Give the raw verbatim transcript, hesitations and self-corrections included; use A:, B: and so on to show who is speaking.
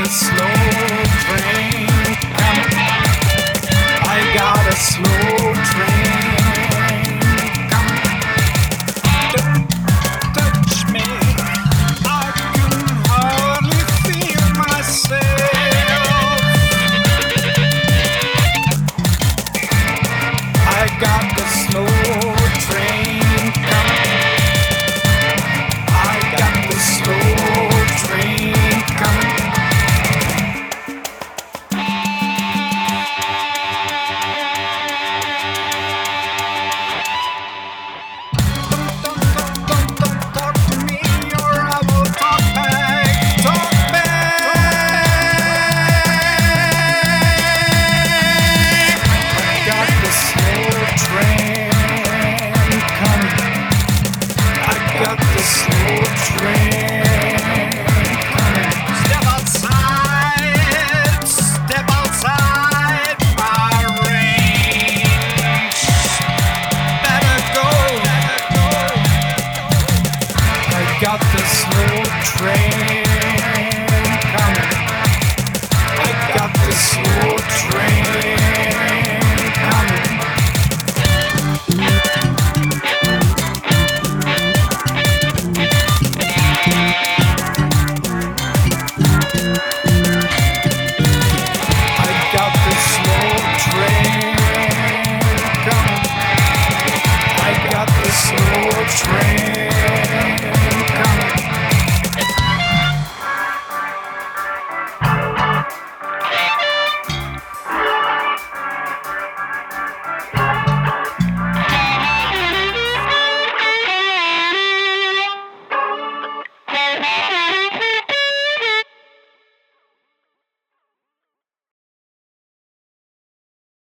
A: a slow train coming. I got a slow train coming. Don't touch me. I can hardly feel myself. I got the slow train coming. I got the slow train coming. Don't, don't, don't, don't talk to me or I will talk back. Talk back. I got the slow train coming. I got the slow train coming. Step outside, step outside my range. Better go. I got the slow train coming. I got the slow train